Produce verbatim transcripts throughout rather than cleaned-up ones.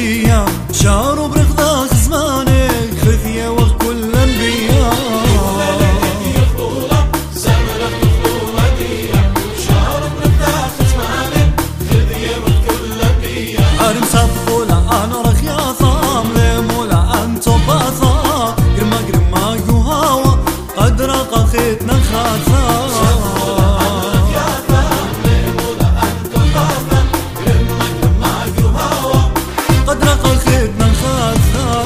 بيا شهر وبرغضاخ زمانك خذية وقت كل انبياء عرم سبولا انا رخيا ثام لمولا انتو باثا قرما قرما يهاوا قد رقا خيتنا الخاثا قد رقا خيتنا الخاثا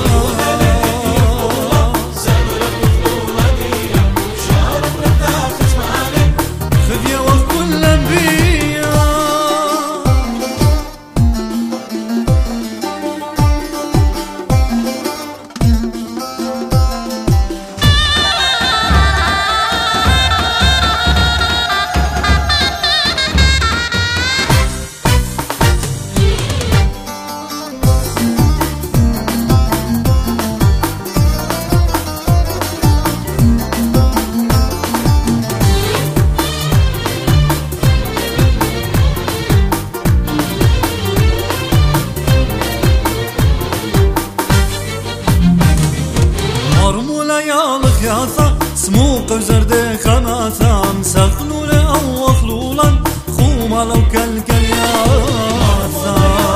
خذيا وقت كل انبياء يالك ياثا سموق وزرد خماثا مسخلو لأو خلولا خوما لو كالكل ياثا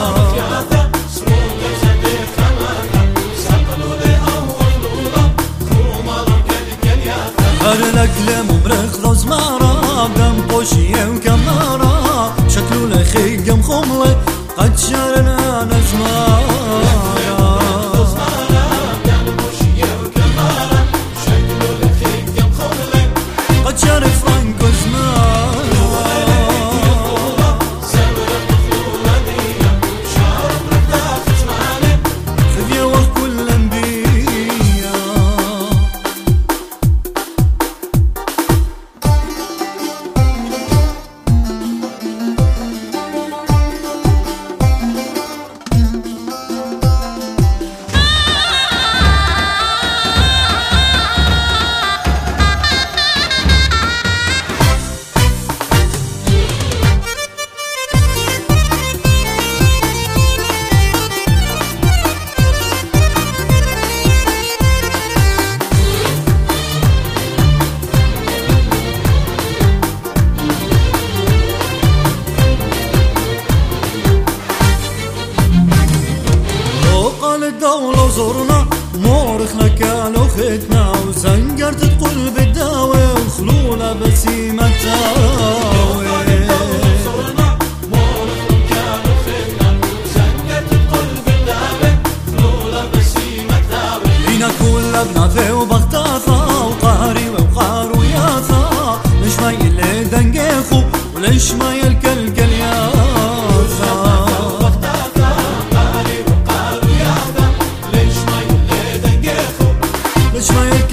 هرلك لمبرخ ذو زمارا دم بوشيه وكمارا شكلو لخيق قم خملي قد شارنا نزمارا شارف فرانكو زمان خذيا وقت كل انبياء الدولة وزورنا مورخنا كالو ختنا وزنقرت تقول بالداوي وخلونا بسيمة تاوي لينا كل بنافي وبغتاثا وقهري وقهر وياثا ليش ما يلي دنقيخو وليش ما يلكلكل ياثا ليش ما